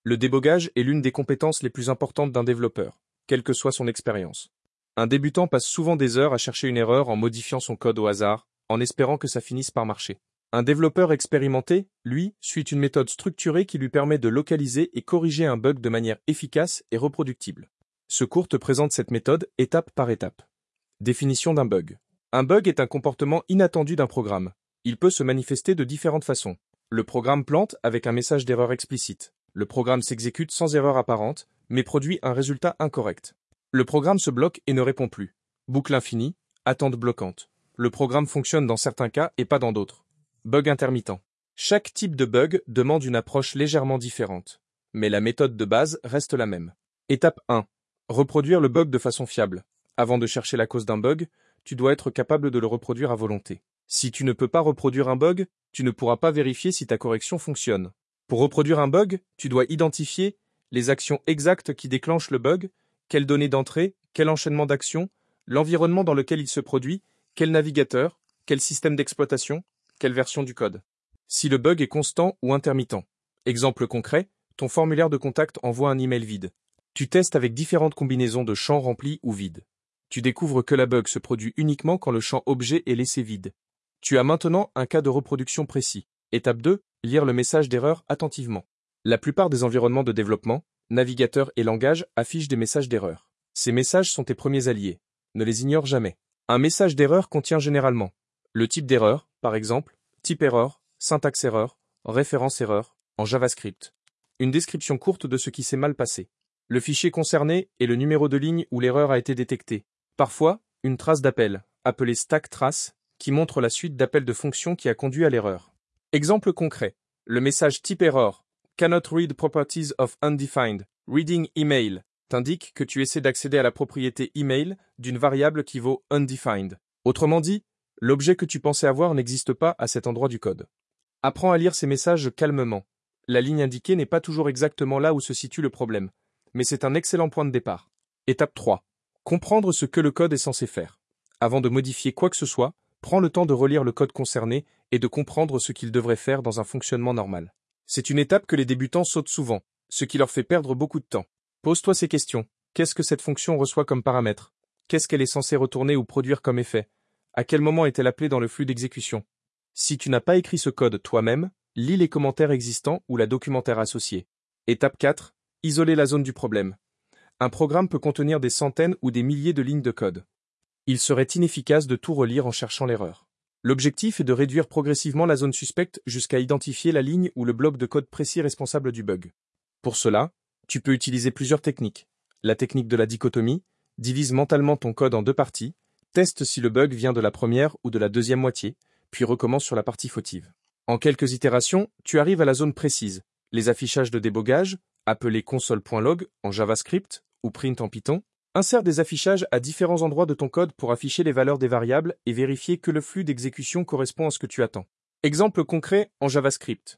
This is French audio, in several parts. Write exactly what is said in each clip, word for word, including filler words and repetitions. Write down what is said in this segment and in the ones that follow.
Le débogage est l'une des compétences les plus importantes d'un développeur, quelle que soit son expérience. Un débutant passe souvent des heures à chercher une erreur en modifiant son code au hasard, en espérant que ça finisse par marcher. Un développeur expérimenté, lui, suit une méthode structurée qui lui permet de localiser et corriger un bug de manière efficace et reproductible. Ce cours te présente cette méthode étape par étape. Définition d'un bug. Un bug est un comportement inattendu d'un programme. Il peut se manifester de différentes façons. Le programme plante avec un message d'erreur explicite. Le programme s'exécute sans erreur apparente, mais produit un résultat incorrect. Le programme se bloque et ne répond plus. Boucle infinie, attente bloquante. Le programme fonctionne dans certains cas et pas dans d'autres. Bug intermittent. Chaque type de bug demande une approche légèrement différente, mais la méthode de base reste la même. Étape un. Reproduire le bug de façon fiable. Avant de chercher la cause d'un bug, tu dois être capable de le reproduire à volonté. Si tu ne peux pas reproduire un bug, tu ne pourras pas vérifier si ta correction fonctionne. Pour reproduire un bug, tu dois identifier les actions exactes qui déclenchent le bug, quelles données d'entrée, quel enchaînement d'actions, l'environnement dans lequel il se produit, quel navigateur, quel système d'exploitation, quelle version du code. Si le bug est constant ou intermittent. Exemple concret, ton formulaire de contact envoie un email vide. Tu testes avec différentes combinaisons de champs remplis ou vides. Tu découvres que la bug se produit uniquement quand le champ objet est laissé vide. Tu as maintenant un cas de reproduction précis. Étape deux. Lire le message d'erreur attentivement. La plupart des environnements de développement, navigateurs et langages affichent des messages d'erreur. Ces messages sont tes premiers alliés. Ne les ignore jamais. Un message d'erreur contient généralement le type d'erreur, par exemple, type erreur, syntaxe erreur, référence erreur, en JavaScript. Une description courte de ce qui s'est mal passé. Le fichier concerné et le numéro de ligne où l'erreur a été détectée. Parfois, une trace d'appel, appelée stack trace, qui montre la suite d'appels de fonctions qui a conduit à l'erreur. Exemple concret. Le message type error, cannot read properties of undefined, reading email, t'indique que tu essaies d'accéder à la propriété email d'une variable qui vaut undefined. Autrement dit, l'objet que tu pensais avoir n'existe pas à cet endroit du code. Apprends à lire ces messages calmement. La ligne indiquée n'est pas toujours exactement là où se situe le problème, mais c'est un excellent point de départ. Étape trois. Comprendre ce que le code est censé faire. Avant de modifier quoi que ce soit, prends le temps de relire le code concerné et de comprendre ce qu'il devrait faire dans un fonctionnement normal. C'est une étape que les débutants sautent souvent, ce qui leur fait perdre beaucoup de temps. Pose-toi ces questions. Qu'est-ce que cette fonction reçoit comme paramètre? Qu'est-ce qu'elle est censée retourner ou produire comme effet? À quel moment est-elle appelée dans le flux d'exécution? Si tu n'as pas écrit ce code toi-même, lis les commentaires existants ou la documentaire associée. Étape quatre. Isoler la zone du problème. Un programme peut contenir des centaines ou des milliers de lignes de code. Il serait inefficace de tout relire en cherchant l'erreur. L'objectif est de réduire progressivement la zone suspecte jusqu'à identifier la ligne ou le bloc de code précis responsable du bug. Pour cela, tu peux utiliser plusieurs techniques. La technique de la dichotomie, divise mentalement ton code en deux parties, teste si le bug vient de la première ou de la deuxième moitié, puis recommence sur la partie fautive. En quelques itérations, tu arrives à la zone précise. Les affichages de débogage, appelés console.log en JavaScript ou print en Python, insère des affichages à différents endroits de ton code pour afficher les valeurs des variables et vérifier que le flux d'exécution correspond à ce que tu attends. Exemple concret en JavaScript.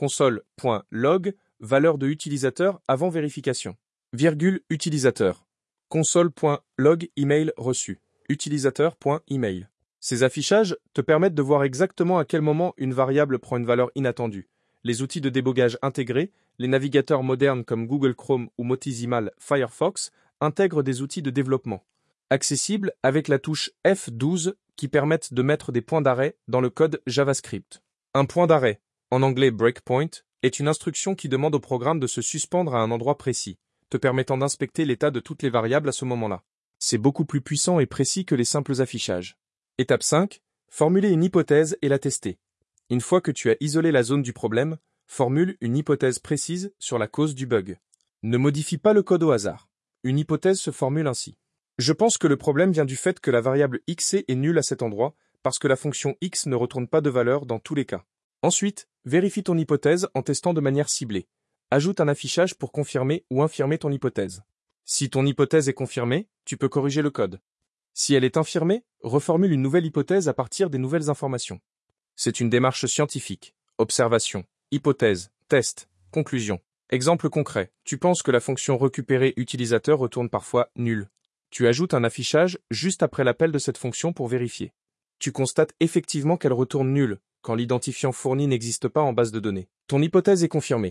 Console.log, valeur de utilisateur avant vérification. Virgule utilisateur. Console.log email reçu. Utilisateur.email. Ces affichages te permettent de voir exactement à quel moment une variable prend une valeur inattendue. Les outils de débogage intégrés, les navigateurs modernes comme Google Chrome ou Mozilla Firefox, intègrent des outils de développement. Accessibles avec la touche F douze qui permettent de mettre des points d'arrêt dans le code JavaScript. Un point d'arrêt, en anglais breakpoint, est une instruction qui demande au programme de se suspendre à un endroit précis, te permettant d'inspecter l'état de toutes les variables à ce moment-là. C'est beaucoup plus puissant et précis que les simples affichages. Étape cinq. Formuler une hypothèse et la tester. Une fois que tu as isolé la zone du problème, formule une hypothèse précise sur la cause du bug. Ne modifie pas le code au hasard. Une hypothèse se formule ainsi. Je pense que le problème vient du fait que la variable xc est nulle à cet endroit parce que la fonction x ne retourne pas de valeur dans tous les cas. Ensuite, vérifie ton hypothèse en testant de manière ciblée. Ajoute un affichage pour confirmer ou infirmer ton hypothèse. Si ton hypothèse est confirmée, tu peux corriger le code. Si elle est infirmée, reformule une nouvelle hypothèse à partir des nouvelles informations. C'est une démarche scientifique. Observation, hypothèse, test, conclusion. Exemple concret, tu penses que la fonction récupérer utilisateur retourne parfois nulle. Tu ajoutes un affichage juste après l'appel de cette fonction pour vérifier. Tu constates effectivement qu'elle retourne nulle quand l'identifiant fourni n'existe pas en base de données. Ton hypothèse est confirmée.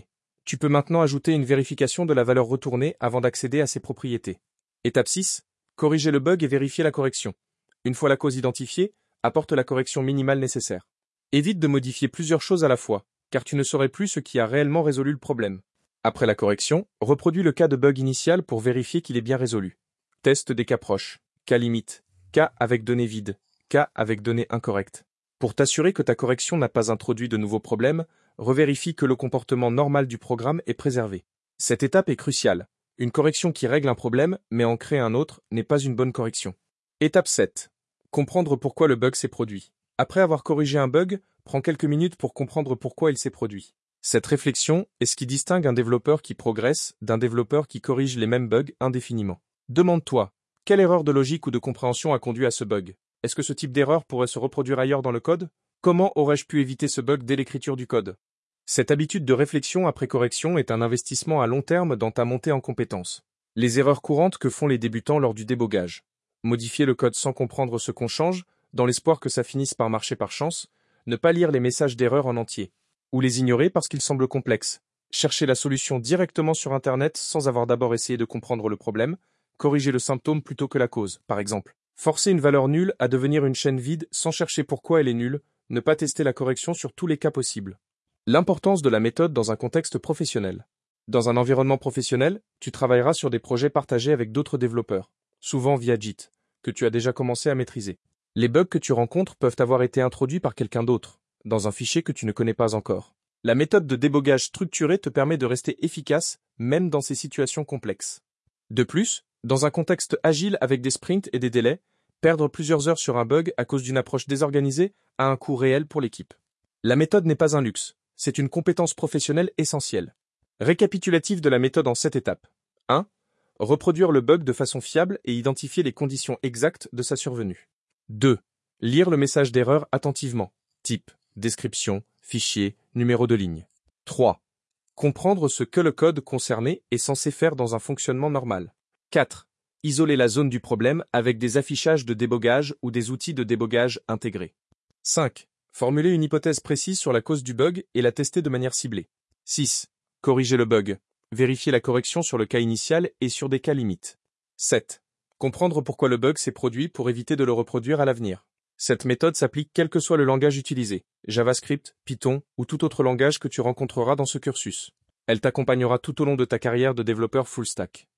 Tu peux maintenant ajouter une vérification de la valeur retournée avant d'accéder à ses propriétés. Étape six. Corriger le bug et vérifier la correction. Une fois la cause identifiée, apporte la correction minimale nécessaire. Évite de modifier plusieurs choses à la fois, car tu ne saurais plus ce qui a réellement résolu le problème. Après la correction, reproduis le cas de bug initial pour vérifier qu'il est bien résolu. Teste des cas proches, cas limites, cas avec données vides, cas avec données incorrectes. Pour t'assurer que ta correction n'a pas introduit de nouveaux problèmes, revérifie que le comportement normal du programme est préservé. Cette étape est cruciale. Une correction qui règle un problème, mais en crée un autre, n'est pas une bonne correction. Étape sept. Comprendre pourquoi le bug s'est produit. Après avoir corrigé un bug, prends quelques minutes pour comprendre pourquoi il s'est produit. Cette réflexion est ce qui distingue un développeur qui progresse d'un développeur qui corrige les mêmes bugs indéfiniment. Demande-toi, quelle erreur de logique ou de compréhension a conduit à ce bug? Est-ce que ce type d'erreur pourrait se reproduire ailleurs dans le code? Comment aurais-je pu éviter ce bug dès l'écriture du code? Cette habitude de réflexion après correction est un investissement à long terme dans ta montée en compétences. Les erreurs courantes que font les débutants lors du débogage. Modifier le code sans comprendre ce qu'on change, dans l'espoir que ça finisse par marcher par chance, ne pas lire les messages d'erreur en entier, ou les ignorer parce qu'ils semblent complexes, chercher la solution directement sur Internet sans avoir d'abord essayé de comprendre le problème, corriger le symptôme plutôt que la cause, par exemple. Forcer une valeur nulle à devenir une chaîne vide sans chercher pourquoi elle est nulle, ne pas tester la correction sur tous les cas possibles. L'importance de la méthode dans un contexte professionnel. Dans un environnement professionnel, tu travailleras sur des projets partagés avec d'autres développeurs, souvent via Git, que tu as déjà commencé à maîtriser. Les bugs que tu rencontres peuvent avoir été introduits par quelqu'un d'autre, dans un fichier que tu ne connais pas encore. La méthode de débogage structurée te permet de rester efficace, même dans ces situations complexes. De plus, dans un contexte agile avec des sprints et des délais, perdre plusieurs heures sur un bug à cause d'une approche désorganisée a un coût réel pour l'équipe. La méthode n'est pas un luxe, c'est une compétence professionnelle essentielle. Récapitulatif de la méthode en sept étapes. un. Reproduire le bug de façon fiable et identifier les conditions exactes de sa survenue. deux. Lire le message d'erreur attentivement. Type, description, fichier, numéro de ligne. trois. Comprendre ce que le code concerné est censé faire dans un fonctionnement normal. quatre. Isoler la zone du problème avec des affichages de débogage ou des outils de débogage intégrés. cinq. Formuler une hypothèse précise sur la cause du bug et la tester de manière ciblée. six. Corriger le bug. Vérifier la correction sur le cas initial et sur des cas limites. sept. Comprendre pourquoi le bug s'est produit pour éviter de le reproduire à l'avenir. Cette méthode s'applique quel que soit le langage utilisé, JavaScript, Python ou tout autre langage que tu rencontreras dans ce cursus. Elle t'accompagnera tout au long de ta carrière de développeur full stack.